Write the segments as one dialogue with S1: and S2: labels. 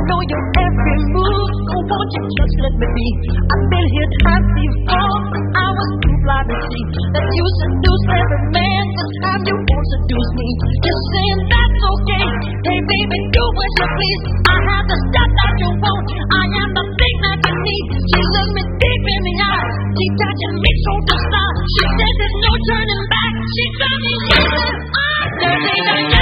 S1: know your every move, so won't you just let me be? I've been here times before, but I was too blind to see that you seduce every man. This time you won't seduce me. Just saying that's okay. Hey baby, do as you please. I have the stuff that you want. I am the thing that you need. She looked me deep in the eyes. She touching me so to stop. She said there's no turning back. She told me yes, I'm dirty.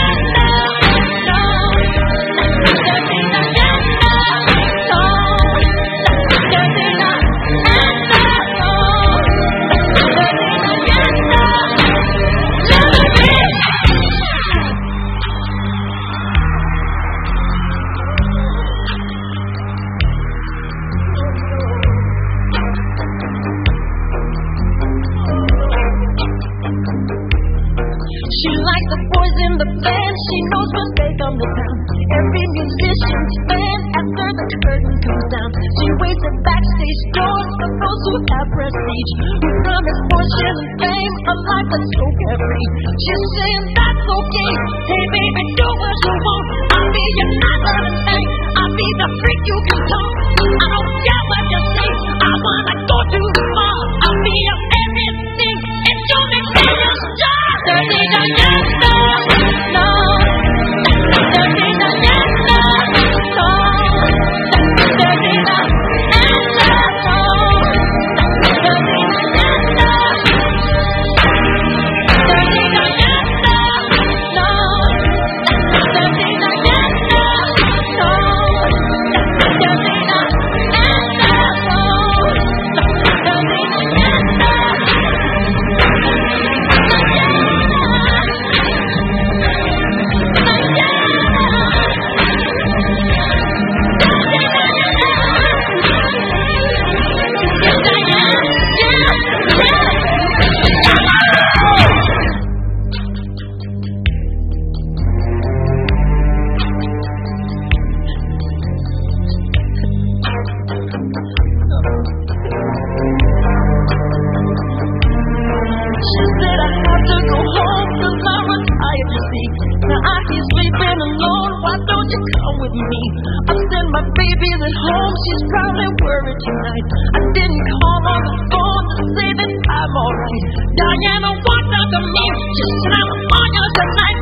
S1: She likes the boys in the band. She knows when they come to town. Every musician's fan after the curtain comes down. She waits at backstage doors for those who have prestige, who promise fortune and fame, a life that's so carefree. She's saying that's okay. Hey baby, do what you want. I'll be your night and thing. I'll be the freak you can talk. I don't care what you say. I wanna go too far. I'll be your everything. And you make me a star. Dirty Diana, no. Dirty Diana, no. Dirty Diana, no. Dirty Diana, Dirty Diana, no. Dirty Diana, no. Dirty she's probably worried tonight. I didn't call on the phone to say that I'm alright. Diana walked up to me. She said I'm on you tonight.